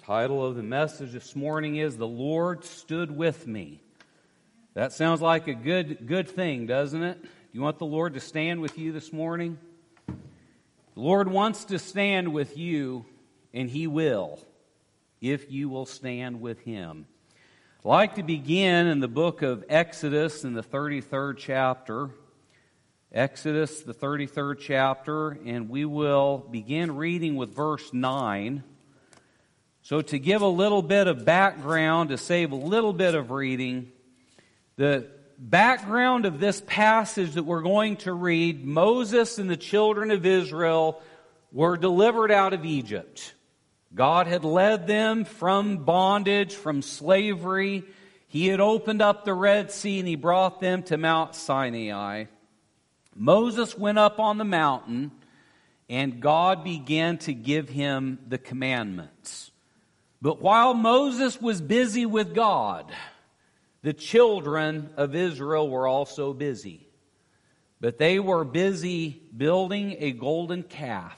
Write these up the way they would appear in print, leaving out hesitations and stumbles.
Title of the message this morning is "The Lord Stood With Me." That sounds like a good thing, doesn't it? Do you want the Lord to stand with you this morning? The Lord wants to stand with you, and He will, if you will stand with Him. I'd like to begin in the book of Exodus in the 33rd chapter. Exodus, the 33rd chapter, and we will begin reading with verse 9. So to give a little bit of background, to save a little bit of reading, the background of this passage that we're going to read, Moses and the children of Israel were delivered out of Egypt. God had led them from bondage, from slavery. He had opened up the Red Sea and He brought them to Mount Sinai. Moses went up on the mountain and God began to give him the commandments. But while Moses was busy with God, the children of Israel were also busy. But they were busy building a golden calf.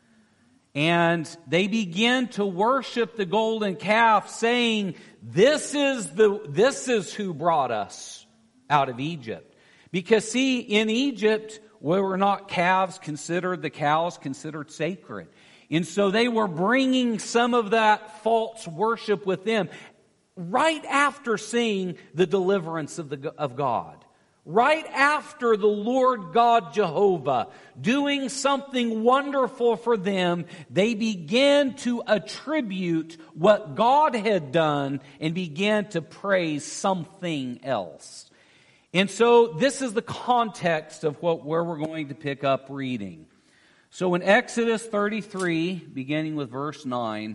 And they began to worship the golden calf, saying, This is who brought us out of Egypt. Because see, in Egypt, were not calves considered, the cows considered sacred. And so they were bringing some of that false worship with them right after seeing the deliverance of God. Right after the Lord God Jehovah doing something wonderful for them, they began to attribute what God had done and began to praise something else. And so this is the context of where we're going to pick up reading. So in Exodus 33, beginning with verse 9,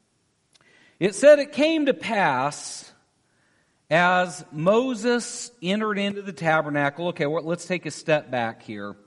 it said, It came to pass as Moses entered into the tabernacle. Okay, well, let's take a step back here.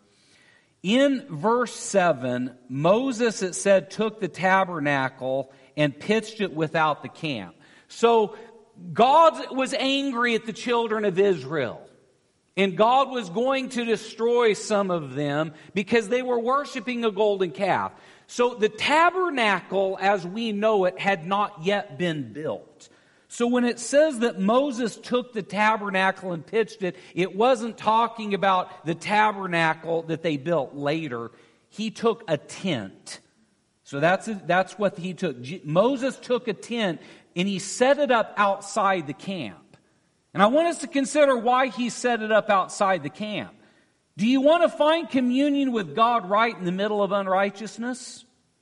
In verse 7, Moses, it said, took the tabernacle and pitched it without the camp. So God was angry at the children of Israel. And God was going to destroy some of them because they were worshiping a golden calf. So the tabernacle, as we know it, had not yet been built. So when it says that Moses took the tabernacle and pitched it, it wasn't talking about the tabernacle that they built later. He took a tent. So that's what he took. Moses took a tent and he set it up outside the camp. And I want us to consider why he set it up outside the camp. Do you want to find communion with God right in the middle of unrighteousness?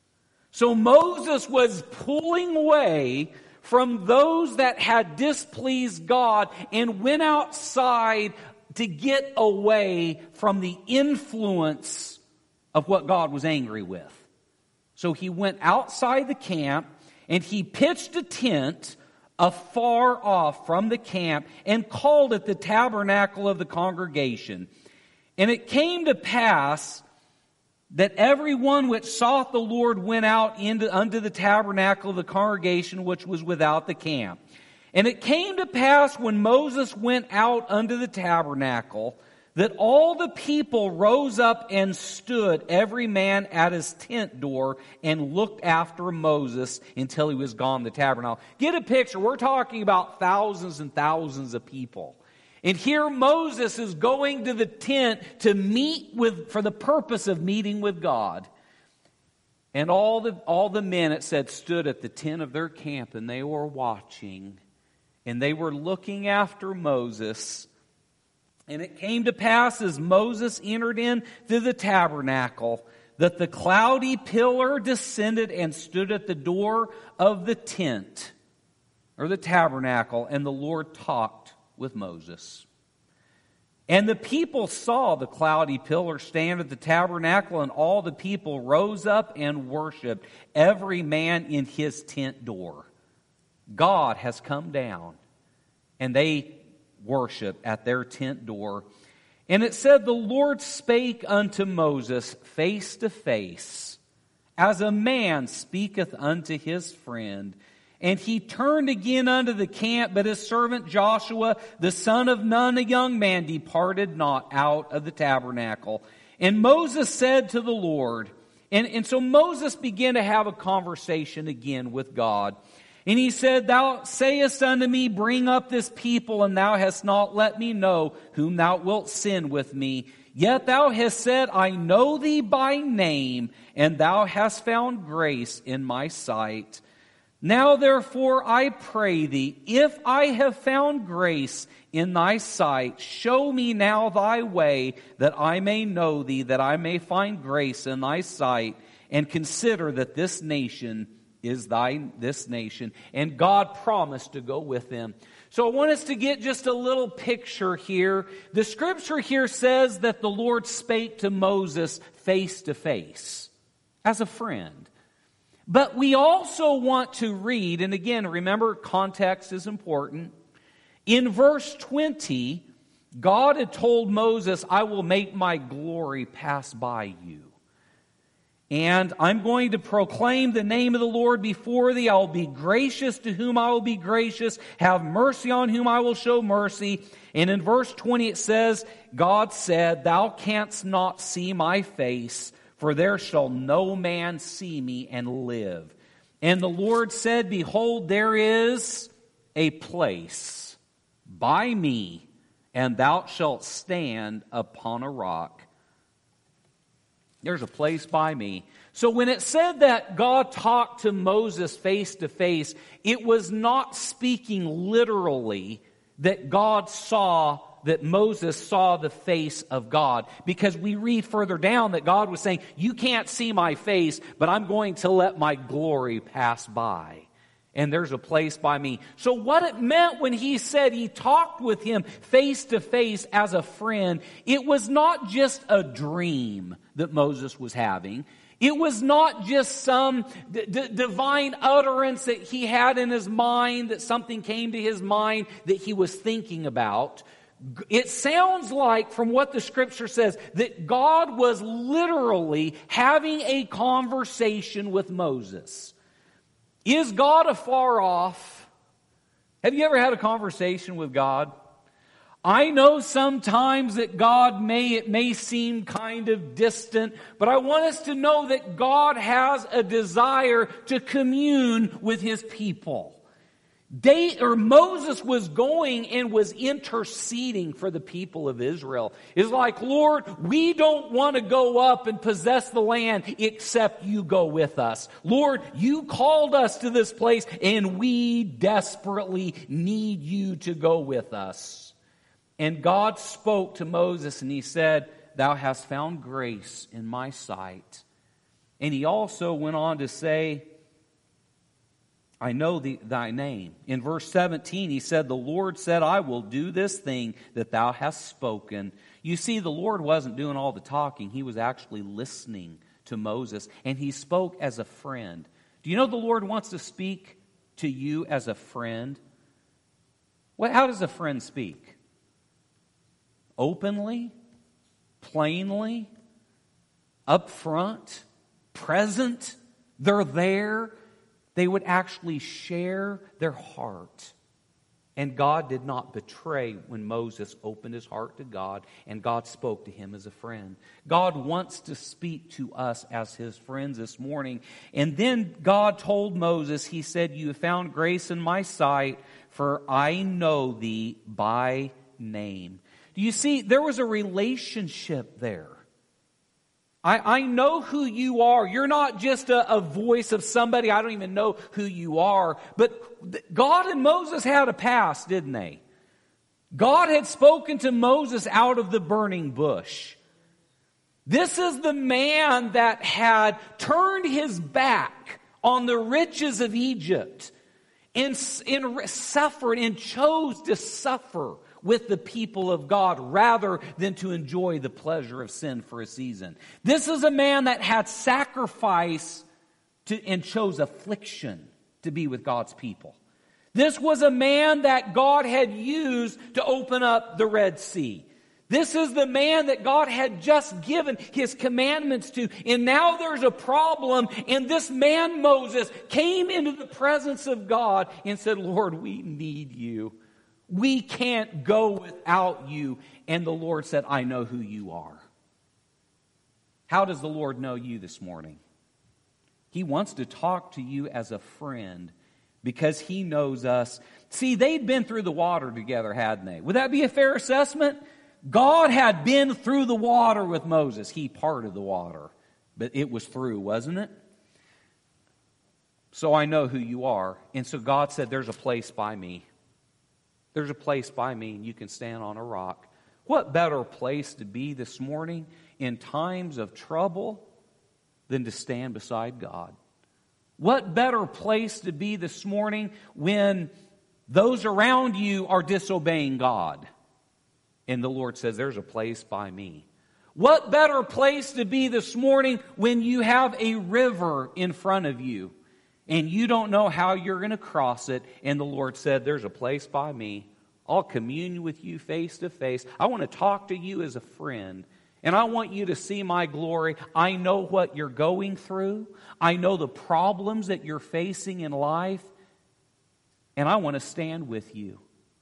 So Moses was pulling away from those that had displeased God and went outside to get away from the influence of what God was angry with. So he went outside the camp and he pitched a tent afar off from the camp and called it the tabernacle of the congregation. And it came to pass that everyone which sought the Lord went out unto the tabernacle of the congregation which was without the camp. And it came to pass when Moses went out unto the tabernacle that all the people rose up and stood, every man at his tent door, and looked after Moses until he was gone the tabernacle. Get a picture. We're talking about thousands and thousands of people. And here Moses is going to the tent to meet for the purpose of meeting with God. And all the men, it said, stood at the tent of their camp, and they were watching, and they were looking after Moses. And it came to pass as Moses entered into the tabernacle that the cloudy pillar descended and stood at the door of the tent or the tabernacle, and the Lord talked with Moses. And the people saw the cloudy pillar stand at the tabernacle, and all the people rose up and worshiped, every man in his tent door. God has come down, and they worship at their tent door. And it said, The Lord spake unto Moses face to face, as a man speaketh unto his friend. And he turned again unto the camp, but his servant Joshua, the son of Nun, a young man, departed not out of the tabernacle. And Moses said to the Lord, and so Moses began to have a conversation again with God. And he said, Thou sayest unto me, Bring up this people, and thou hast not let me know whom thou wilt send with me. Yet thou hast said, I know thee by name, and thou hast found grace in my sight. Now therefore I pray thee, if I have found grace in thy sight, show me now thy way, that I may know thee, that I may find grace in thy sight, and consider that this nation is this nation. And God promised to go with them. So I want us to get just a little picture here. The scripture here says that the Lord spake to Moses face to face, as a friend. But we also want to read, and again, remember, context is important. In verse 20, God had told Moses, I will make my glory pass by you. And I'm going to proclaim the name of the Lord before thee. I will be gracious to whom I will be gracious, have mercy on whom I will show mercy. And in verse 20 it says, God said, Thou canst not see my face, for there shall no man see me and live. And the Lord said, Behold, there is a place by me, and thou shalt stand upon a rock. There's a place by me. So when it said that God talked to Moses face to face, it was not speaking literally that Moses saw the face of God. Because we read further down that God was saying, you can't see my face, but I'm going to let my glory pass by. And there's a place by me. So what it meant when he said he talked with him face to face as a friend, it was not just a dream that Moses was having. It was not just some divine utterance that he had in his mind, that something came to his mind that he was thinking about. It sounds like, from what the scripture says, that God was literally having a conversation with Moses. Is God afar off? Have you ever had a conversation with God? I know sometimes that it may seem kind of distant, but I want us to know that God has a desire to commune with His people. Moses was going and was interceding for the people of Israel. It's like, Lord, we don't want to go up and possess the land except you go with us. Lord, you called us to this place and we desperately need you to go with us. And God spoke to Moses and He said, Thou hast found grace in my sight. And He also went on to say, I know thy name. In verse 17, he said, The Lord said, I will do this thing that thou hast spoken. You see, the Lord wasn't doing all the talking. He was actually listening to Moses, and he spoke as a friend. Do you know the Lord wants to speak to you as a friend? How does a friend speak? Openly? Plainly? Up front? Present? They're there. They would actually share their heart. And God did not betray when Moses opened his heart to God and God spoke to him as a friend. God wants to speak to us as His friends this morning. And then God told Moses, He said, You have found grace in my sight, for I know thee by name. Do you see, there was a relationship there. I know who you are. You're not just a voice of somebody. I don't even know who you are. But God and Moses had a past, didn't they? God had spoken to Moses out of the burning bush. This is the man that had turned his back on the riches of Egypt and suffered and chose to suffer with the people of God rather than to enjoy the pleasure of sin for a season. This is a man that had sacrifice and chose affliction to be with God's people. This was a man that God had used to open up the Red Sea. This is the man that God had just given His commandments to. And now there's a problem. And this man, Moses, came into the presence of God and said, Lord, we need you. We can't go without you. And the Lord said, I know who you are. How does the Lord know you this morning? He wants to talk to you as a friend because He knows us. See, they'd been through the water together, hadn't they? Would that be a fair assessment? God had been through the water with Moses. He parted the water, but it was through, wasn't it? So I know who you are. And so God said, there's a place by me. There's a place by me, and you can stand on a rock. What better place to be this morning in times of trouble than to stand beside God? What better place to be this morning when those around you are disobeying God? And the Lord says, there's a place by me. What better place to be this morning when you have a river in front of you and you don't know how you're going to cross it, and the Lord said, there's a place by me. I'll commune with you face to face. I want to talk to you as a friend. And I want you to see my glory. I know what you're going through. I know the problems that you're facing in life. And I want to stand with you.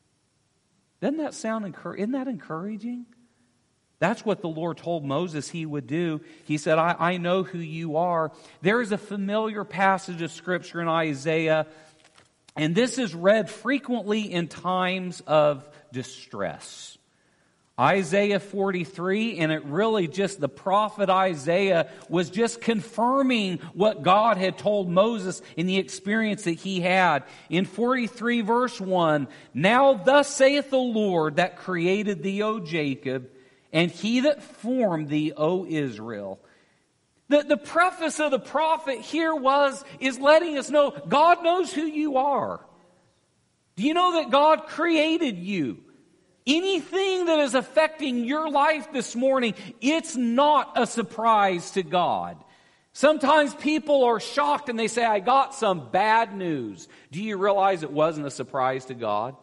Doesn't that sound isn't that encouraging? That's what the Lord told Moses He would do. He said, I know who you are. There is a familiar passage of Scripture in Isaiah, and this is read frequently in times of distress. Isaiah 43, and it really just, the prophet Isaiah was just confirming what God had told Moses in the experience that he had. In 43 verse 1, now thus saith the Lord that created thee, O Jacob, and He that formed thee, O Israel. The preface of the prophet here is letting us know God knows who you are. Do you know that God created you? Anything that is affecting your life this morning, it's not a surprise to God. Sometimes people are shocked and they say, I got some bad news. Do you realize it wasn't a surprise to God?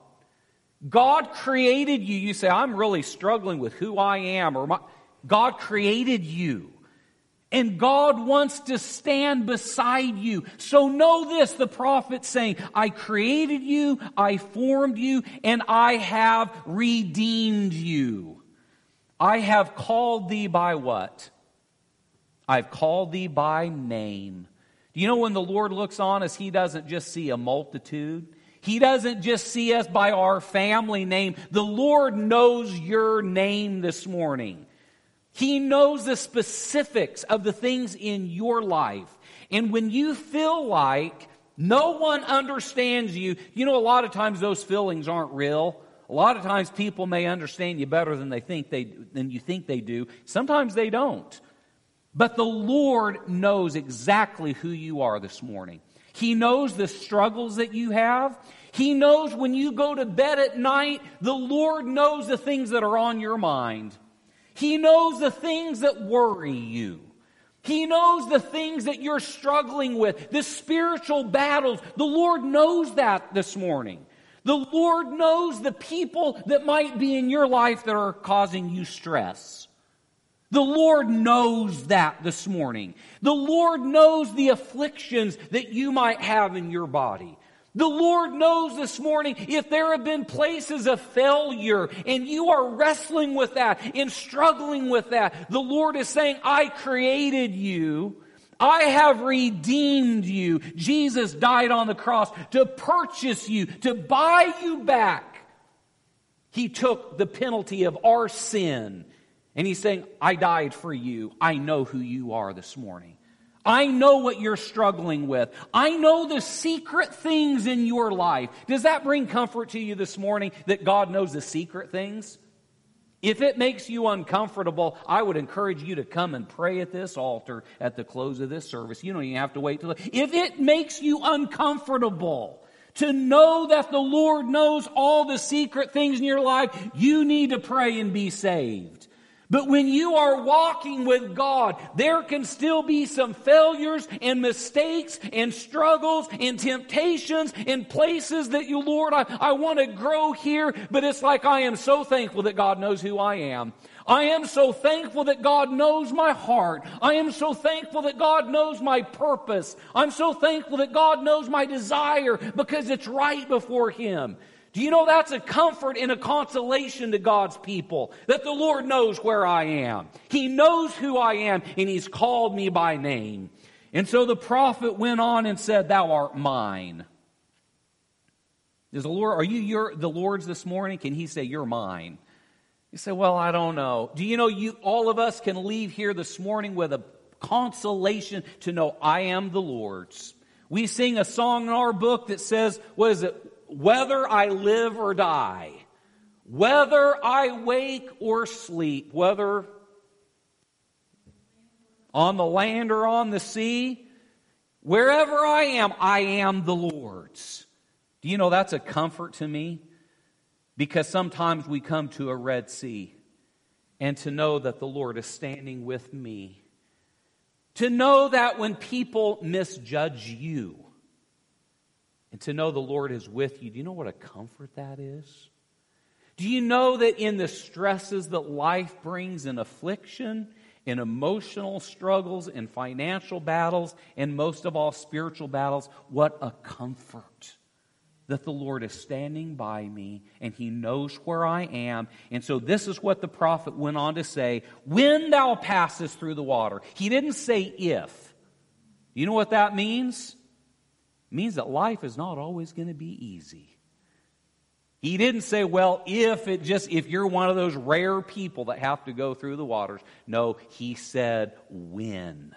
God created you. You say, I'm really struggling with who I am. God created you. And God wants to stand beside you. So know this, the prophet's saying, I created you, I formed you, and I have redeemed you. I have called thee by what? I've called thee by name. Do you know when the Lord looks on us, He doesn't just see a multitude. He doesn't just see us by our family name. The Lord knows your name this morning. He knows the specifics of the things in your life. And when you feel like no one understands you, you know, a lot of times those feelings aren't real. A lot of times people may understand you better than you think they do. Sometimes they don't. But the Lord knows exactly who you are this morning. He knows the struggles that you have. He knows when you go to bed at night, the Lord knows the things that are on your mind. He knows the things that worry you. He knows the things that you're struggling with, the spiritual battles. The Lord knows that this morning. The Lord knows the people that might be in your life that are causing you stress. The Lord knows that this morning. The Lord knows the afflictions that you might have in your body. The Lord knows this morning if there have been places of failure and you are wrestling with that and struggling with that. The Lord is saying, I created you. I have redeemed you. Jesus died on the cross to purchase you, to buy you back. He took the penalty of our sin. And He's saying, I died for you. I know who you are this morning. I know what you're struggling with. I know the secret things in your life. Does that bring comfort to you this morning that God knows the secret things? If it makes you uncomfortable, I would encourage you to come and pray at this altar at the close of this service. You don't even have to wait till... If it makes you uncomfortable to know that the Lord knows all the secret things in your life, you need to pray and be saved. But when you are walking with God, there can still be some failures and mistakes and struggles and temptations and places that you, Lord, I want to grow here, but it's like I am so thankful that God knows who I am. I am so thankful that God knows my heart. I am so thankful that God knows my purpose. I'm so thankful that God knows my desire because it's right before Him. Do you know that's a comfort and a consolation to God's people, that the Lord knows where I am. He knows who I am, and He's called me by name. And so the prophet went on and said, Thou art mine. Is the Lord, are you the Lord's this morning? Can He say, you're mine? You say, well, I don't know. Do you know all of us can leave here this morning with a consolation to know I am the Lord's. We sing a song in our book that says, what is it? Whether I live or die, whether I wake or sleep, whether on the land or on the sea, wherever I am the Lord's. Do you know that's a comfort to me? Because sometimes we come to a Red Sea, and to know that the Lord is standing with me. To know that when people misjudge you, and to know the Lord is with you, do you know what a comfort that is? Do you know that in the stresses that life brings, in affliction, in emotional struggles, in financial battles, and most of all spiritual battles, what a comfort that the Lord is standing by me and He knows where I am. And so this is what the prophet went on to say, when thou passest through the water. He didn't say if. You know what that means? It means that life is not always going to be easy. He didn't say, well, if you're one of those rare people that have to go through the waters. No, He said, when.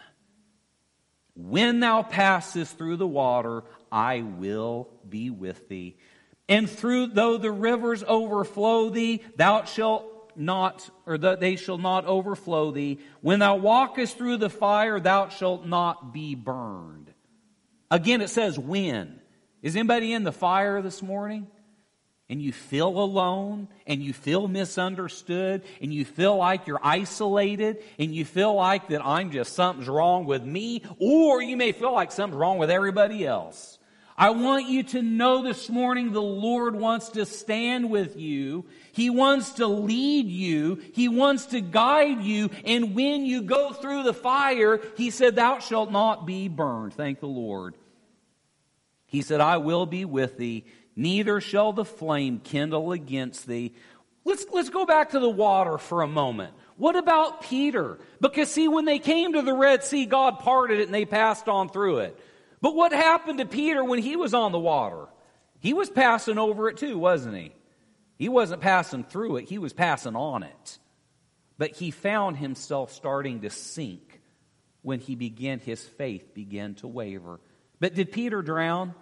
When thou passest through the water, I will be with thee. And though the rivers overflow thee, they shall not overflow thee. When thou walkest through the fire, thou shalt not be burned. Again, it says when. Is anybody in the fire this morning? And you feel alone, and you feel misunderstood, and you feel like you're isolated, and you feel like that something's wrong with me, or you may feel like something's wrong with everybody else. I want you to know this morning the Lord wants to stand with you. He wants to lead you. He wants to guide you. And when you go through the fire, He said, thou shalt not be burned. Thank the Lord. He said, I will be with thee. Neither shall the flame kindle against thee. Let's go back to the water for a moment. What about Peter? Because see, when they came to the Red Sea, God parted it and they passed on through it. But what happened to Peter when he was on the water? He was passing over it too, wasn't he? He wasn't passing through it, he was passing on it. But he found himself starting to sink when his faith began to waver. But did Peter drown?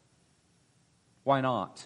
Why not?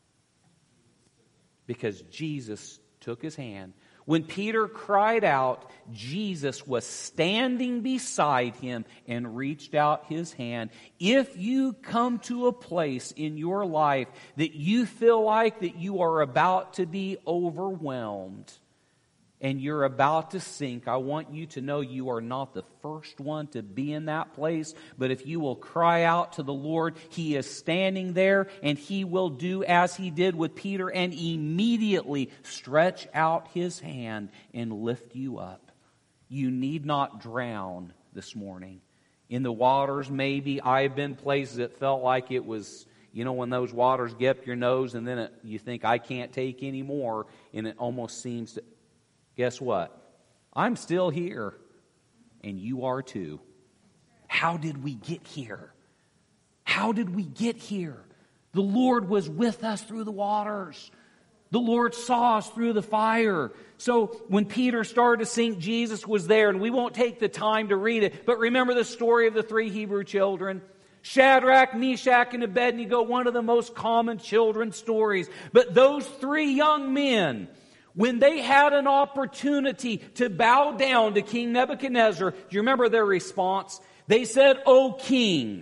Because Jesus took his hand. When Peter cried out, Jesus was standing beside him and reached out His hand. If you come to a place in your life that you feel like that you are about to be overwhelmed and you're about to sink, I want you to know you are not the first one to be in that place. But if you will cry out to the Lord, He is standing there, and He will do as He did with Peter and immediately stretch out His hand and lift you up. You need not drown this morning. In the waters, maybe I've been places that felt like it was, when those waters get up your nose and then you think, I can't take any more, and it almost seems to... Guess what? I'm still here, and you are too. How did we get here? How did we get here? The Lord was with us through the waters. The Lord saw us through the fire. So when Peter started to sink, Jesus was there, and we won't take the time to read it, but remember the story of the 3 Hebrew children? Shadrach, Meshach, and Abednego, one of the most common children's stories. But those 3 young men, when they had an opportunity to bow down to King Nebuchadnezzar, do you remember their response? They said, O King,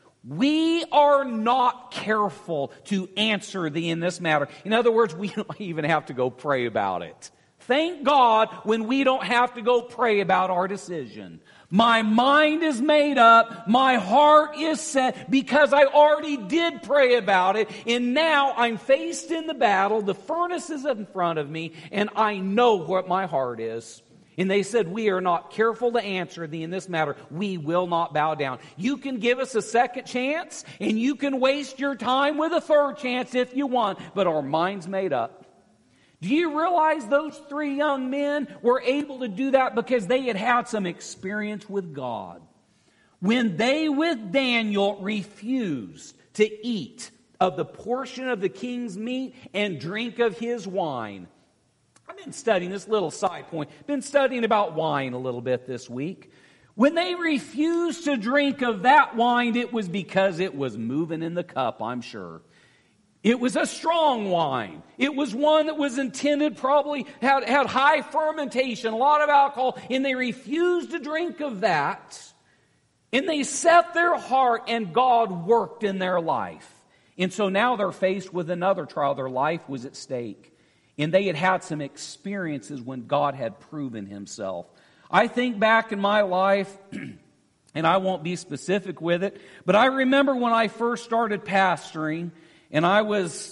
we are not careful to answer thee in this matter. In other words, we don't even have to go pray about it. Thank God when we don't have to go pray about our decision. My mind is made up. My heart is set because I already did pray about it. And now I'm faced in the battle. The furnace is in front of me and I know what my heart is. And they said, we are not careful to answer thee in this matter. We will not bow down. You can give us a second chance and you can waste your time with a third chance if you want. But our mind's made up. Do you realize those 3 young men were able to do that because they had had some experience with God? When they with Daniel refused to eat of the portion of the king's meat and drink of his wine. I've been studying this little side point, been studying about wine a little bit this week. When they refused to drink of that wine, it was because it was moving in the cup, I'm sure. It was a strong wine. It was one that was intended, probably had high fermentation, a lot of alcohol, and they refused to drink of that. And they set their heart, and God worked in their life. And so now they're faced with another trial. Their life was at stake. And they had had some experiences when God had proven himself. I think back in my life, and I won't be specific with it, but I remember when I first started pastoring, and I was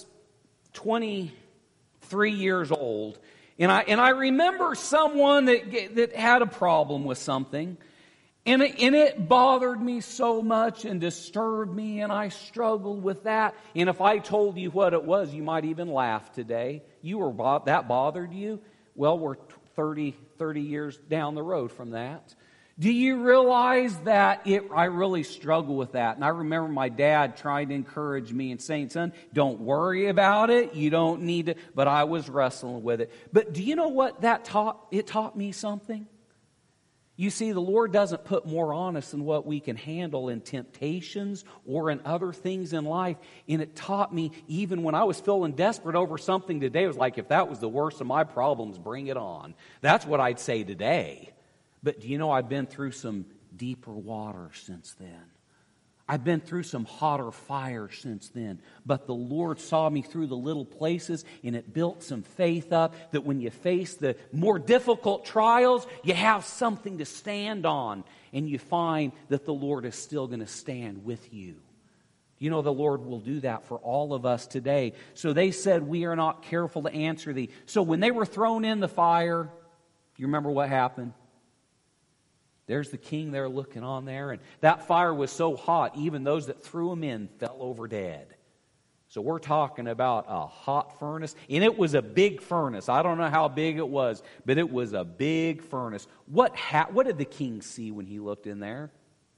23 years old, and I remember someone that had a problem with something, and it bothered me so much and disturbed me, and I struggled with that. And if I told you what it was, you might even laugh today. That bothered you? Well, we're 30 years down the road from that. Do you realize that I really struggle with that? And I remember my dad trying to encourage me and saying, son, don't worry about it. You don't need to. But I was wrestling with it. But do you know what that taught? It taught me something. You see, the Lord doesn't put more on us than what we can handle in temptations or in other things in life. And it taught me, even when I was feeling desperate over something today, it was like, if that was the worst of my problems, bring it on. That's what I'd say today. But do you know, I've been through some deeper water since then. I've been through some hotter fire since then. But the Lord saw me through the little places, and it built some faith up that when you face the more difficult trials, you have something to stand on, and you find that the Lord is still going to stand with you. You know, the Lord will do that for all of us today. So they said, we are not careful to answer thee. So when they were thrown in the fire, do you remember what happened? There's the king there looking on there. And that fire was so hot, even those that threw him in fell over dead. So we're talking about a hot furnace. And it was a big furnace. I don't know how big it was, but it was a big furnace. What did the king see when he looked in there?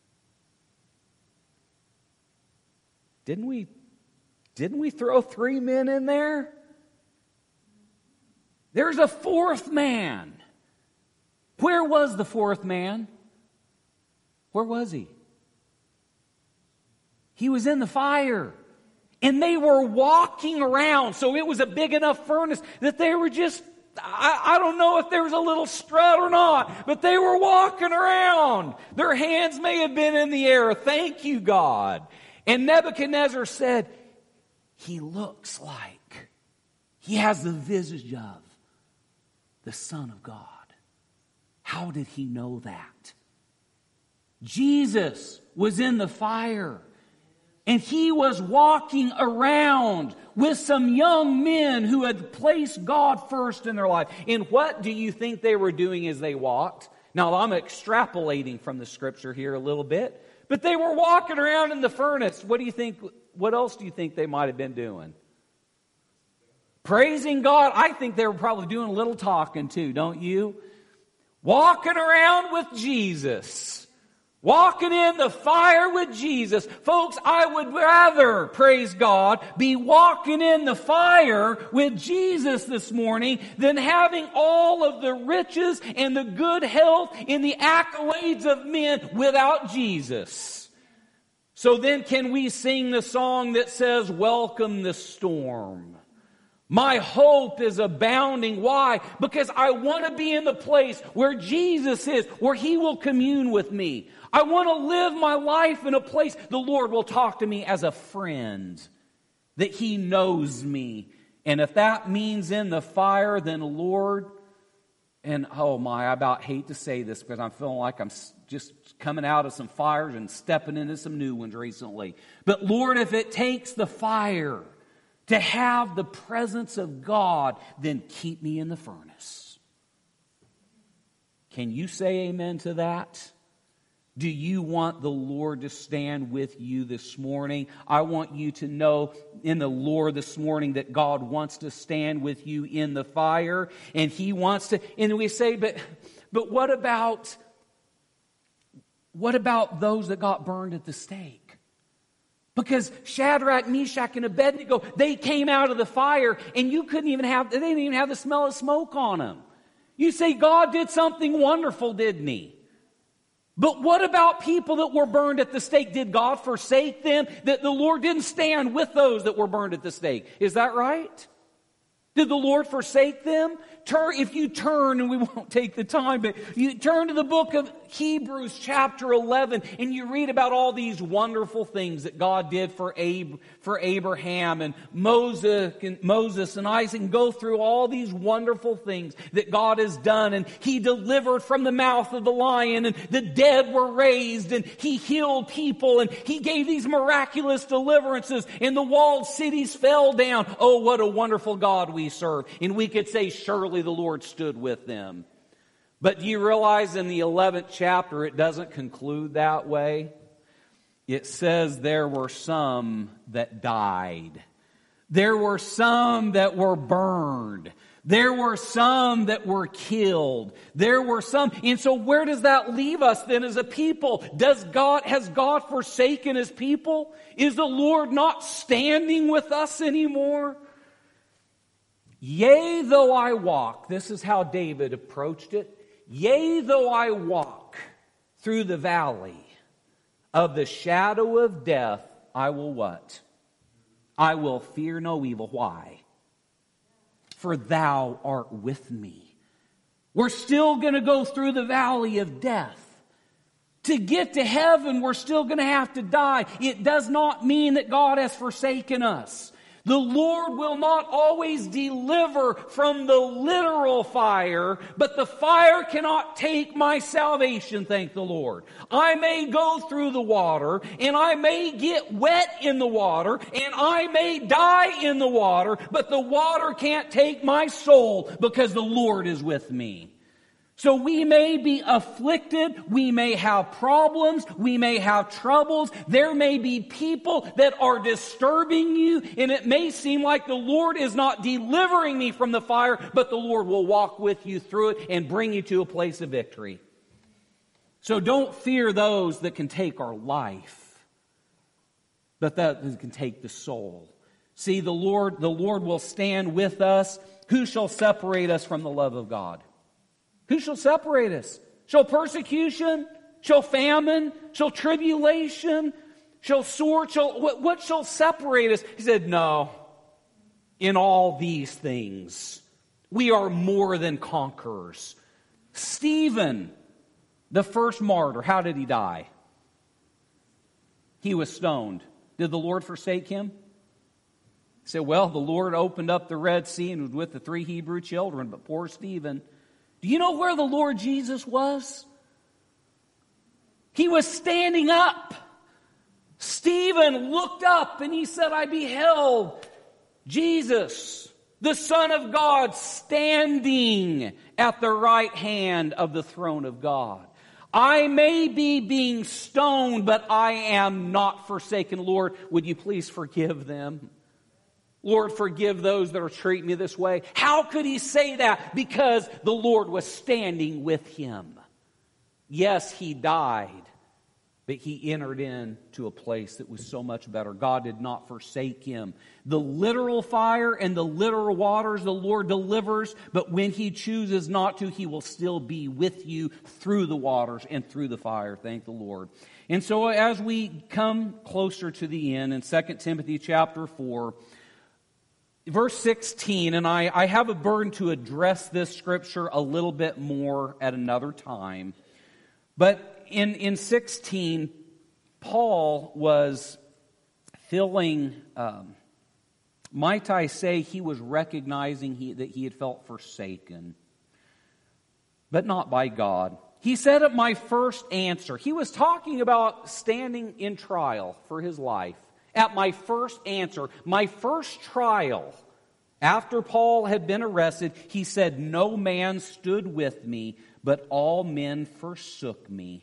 Didn't we throw 3 men in there? There's a fourth man. Where was the fourth man? Where was he? He was in the fire. And they were walking around. So it was a big enough furnace that they were just, I don't know if there was a little strut or not, but they were walking around. Their hands may have been in the air. Thank you, God. And Nebuchadnezzar said, he looks like he has the visage of the Son of God. How did he know that? Jesus was in the fire, and he was walking around with some young men who had placed God first in their life. And what do you think they were doing as they walked? Now, I'm extrapolating from the scripture here a little bit, but they were walking around in the furnace. What do you think? What else do you think they might have been doing? Praising God. I think they were probably doing a little talking too, don't you? Walking around with Jesus. Walking in the fire with Jesus. Folks, I would rather, praise God, be walking in the fire with Jesus this morning than having all of the riches and the good health and the accolades of men without Jesus. So then can we sing the song that says, welcome the storm? My hope is abounding. Why? Because I want to be in the place where Jesus is, where He will commune with me. I want to live my life in a place the Lord will talk to me as a friend, that He knows me. And if that means in the fire, then Lord, and oh my, I about hate to say this because I'm feeling like I'm just coming out of some fires and stepping into some new ones recently. But Lord, if it takes the fire to have the presence of God, then keep me in the furnace. Can you say amen to that? Do you want the Lord to stand with you this morning? I want you to know in the Lord this morning that God wants to stand with you in the fire, and He wants to. And we say, but what about those that got burned at the stake? Because Shadrach, Meshach, and Abednego, they came out of the fire and they didn't even have the smell of smoke on them. You say God did something wonderful, didn't He? But what about people that were burned at the stake? Did God forsake them? That the Lord didn't stand with those that were burned at the stake. Is that right? Did the Lord forsake them? If you turn, and we won't take the time, but you turn to the book of Hebrews chapter 11, and you read about all these wonderful things that God did for Abraham and Moses and Isaac, and go through all these wonderful things that God has done. And He delivered from the mouth of the lion, and the dead were raised, and He healed people, and He gave these miraculous deliverances, and the walled cities fell down. Oh, what a wonderful God we serve. And we could say, surely the Lord stood with them. But do you realize in the 11th chapter it doesn't conclude that way? It says there were some that died. There were some that were burned. There were some that were killed. There were some. And so where does that leave us then as a people? Has God forsaken His people? Is the Lord not standing with us anymore? Yea, though I walk, this is how David approached it. Yea, though I walk through the valley of the shadow of death, I will what? I will fear no evil. Why? For thou art with me. We're still going to go through the valley of death. To get to heaven, we're still going to have to die. It does not mean that God has forsaken us. The Lord will not always deliver from the literal fire, but the fire cannot take my salvation, thank the Lord. I may go through the water, and I may get wet in the water, and I may die in the water, but the water can't take my soul because the Lord is with me. So we may be afflicted, we may have problems, we may have troubles, there may be people that are disturbing you, and it may seem like the Lord is not delivering me from the fire, but the Lord will walk with you through it and bring you to a place of victory. So don't fear those that can take our life, but that can take the soul. See, the Lord will stand with us. Who shall separate us from the love of God? Who shall separate us? Shall persecution? Shall famine? Shall tribulation? Shall sword? What shall separate us? He said, no. In all these things, we are more than conquerors. Stephen, the first martyr, how did he die? He was stoned. Did the Lord forsake him? He said, well, the Lord opened up the Red Sea and was with the 3 Hebrew children, but poor Stephen. Do you know where the Lord Jesus was? He was standing up. Stephen looked up and he said, I beheld Jesus, the Son of God, standing at the right hand of the throne of God. I may be being stoned, but I am not forsaken. Lord, would you please forgive them? Lord, forgive those that are treating me this way. How could he say that? Because the Lord was standing with him. Yes, he died, but he entered into a place that was so much better. God did not forsake him. The literal fire and the literal waters the Lord delivers, but when he chooses not to, he will still be with you through the waters and through the fire. Thank the Lord. And so as we come closer to the end in 2 Timothy chapter 4, verse 16, and I have a burden to address this scripture a little bit more at another time. But in 16, Paul was feeling, might I say, he was recognizing that he had felt forsaken, but not by God. He said at my first answer, he was talking about standing in trial for his life. At my first answer, my first trial, after Paul had been arrested, he said, no man stood with me, but all men forsook me.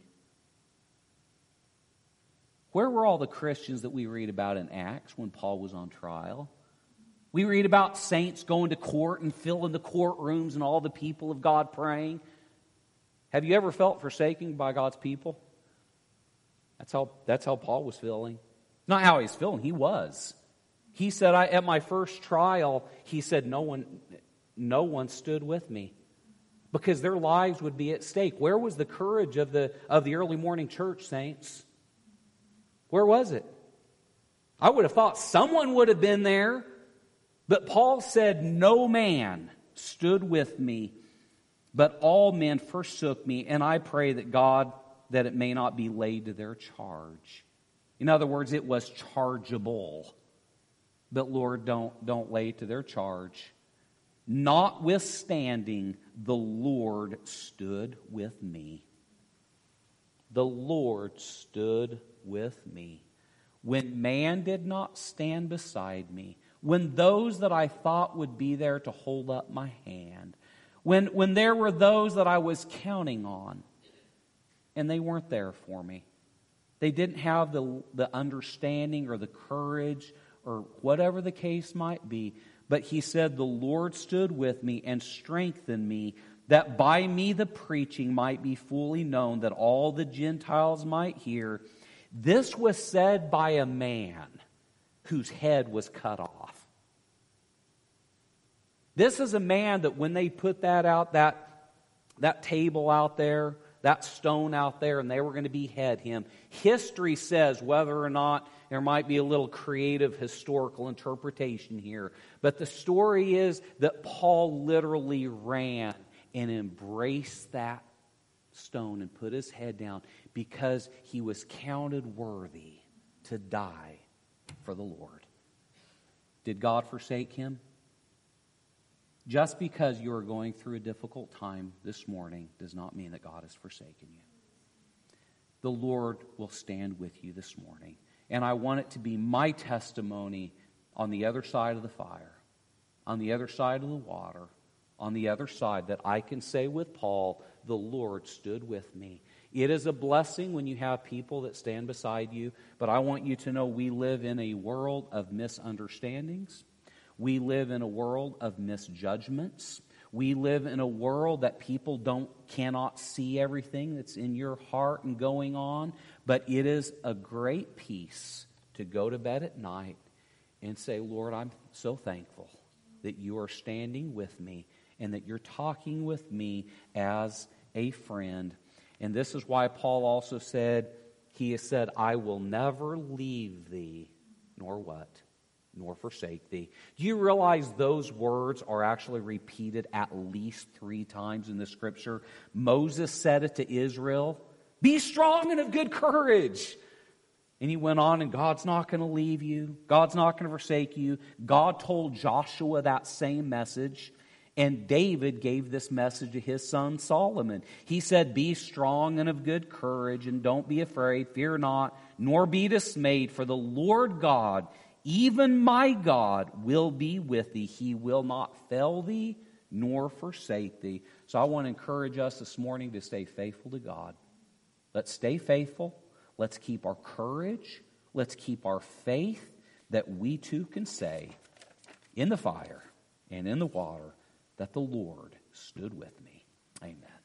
Where were all the Christians that we read about in Acts when Paul was on trial? We read about saints going to court and filling the courtrooms and all the people of God praying. Have you ever felt forsaken by God's people? That's how Paul was feeling. Not how he's feeling. He was. He said, at my first trial, he said, no one stood with me, because their lives would be at stake. Where was the courage of the early morning church, saints? Where was it? I would have thought someone would have been there. But Paul said, no man stood with me, but all men forsook me, and I pray that God, that it may not be laid to their charge. In other words, it was chargeable. But Lord, don't lay it to their charge. Notwithstanding, the Lord stood with me. The Lord stood with me. When man did not stand beside me, when those that I thought would be there to hold up my hand, when there were those that I was counting on, and they weren't there for me. They didn't have the understanding or the courage or whatever the case might be. But he said, the Lord stood with me and strengthened me, that by me the preaching might be fully known, that all the Gentiles might hear. This was said by a man whose head was cut off. This is a man that when they put that out, that table out there, that stone out there, and they were going to behead him, history says, whether or not there might be a little creative historical interpretation here, but the story is that Paul literally ran and embraced that stone and put his head down because he was counted worthy to die for the Lord. Did God forsake him? Just because you are going through a difficult time this morning does not mean that God has forsaken you. The Lord will stand with you this morning. And I want it to be my testimony on the other side of the fire, on the other side of the water, on the other side, that I can say with Paul, the Lord stood with me. It is a blessing when you have people that stand beside you, but I want you to know we live in a world of misunderstandings. We live in a world of misjudgments. We live in a world that people cannot see everything that's in your heart and going on. But it is a great peace to go to bed at night and say, Lord, I'm so thankful that you are standing with me and that you're talking with me as a friend. And this is why Paul also said, he has said, I will never leave thee, nor what? Nor forsake thee. Do you realize those words are actually repeated at least 3 times in the Scripture? Moses said it to Israel, be strong and of good courage. And he went on, and God's not going to leave you. God's not going to forsake you. God told Joshua that same message. And David gave this message to his son Solomon. He said, be strong and of good courage, and don't be afraid, fear not, nor be dismayed, for the Lord God, even my God, will be with thee. He will not fail thee, nor forsake thee. So I want to encourage us this morning to stay faithful to God. Let's stay faithful. Let's keep our courage. Let's keep our faith, that we too can say, in the fire and in the water, that the Lord stood with me. Amen.